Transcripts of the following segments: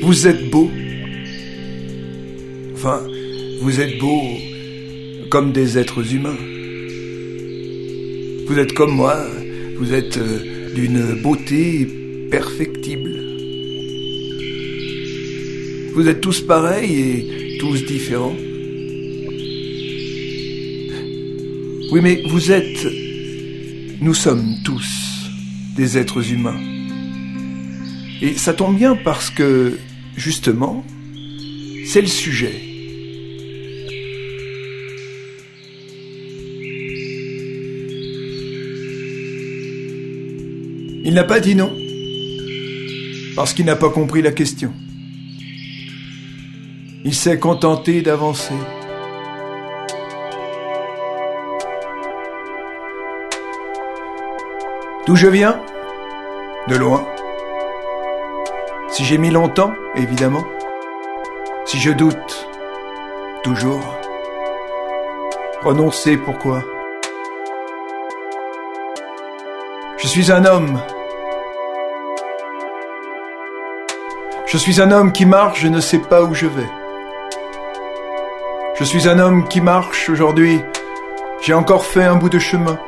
Vous êtes beau. Enfin, vous êtes beau comme des êtres humains. Vous êtes comme moi, vous êtes d'une beauté perfectible. Vous êtes tous pareils et tous différents. Oui, mais nous sommes tous des êtres humains. Et ça tombe bien parce que, justement, c'est le sujet. Il n'a pas dit non, parce qu'il n'a pas compris la question. Il s'est contenté d'avancer. D'où je viens ? De loin. Si j'ai mis longtemps, évidemment. Si je doute, toujours. Renoncer, pourquoi ? Je suis un homme. Je suis un homme qui marche, je ne sais pas où je vais. Je suis un homme qui marche, aujourd'hui, j'ai encore fait un bout de chemin.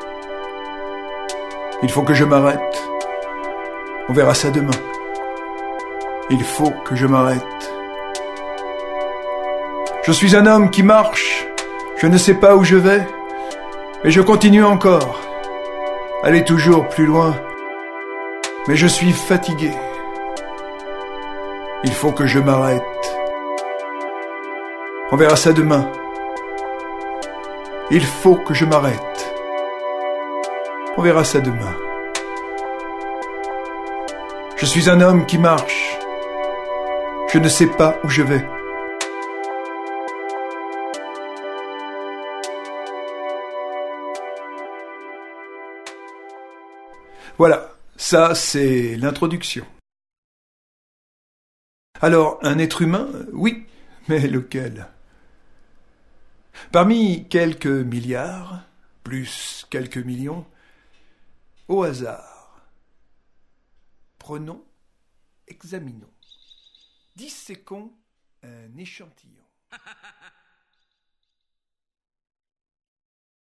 Il faut que je m'arrête. On verra ça demain. Il faut que je m'arrête. Je suis un homme qui marche, je ne sais pas où je vais, mais je continue encore. Aller toujours plus loin. Mais je suis fatigué. Il faut que je m'arrête. On verra ça demain. Il faut que je m'arrête. On verra ça demain. Je suis un homme qui marche. Je ne sais pas où je vais. Voilà, ça c'est l'introduction. Alors, un être humain, oui, mais lequel ? Parmi quelques milliards, plus quelques millions, au hasard. Prenons, examinons, disséquons un échantillon.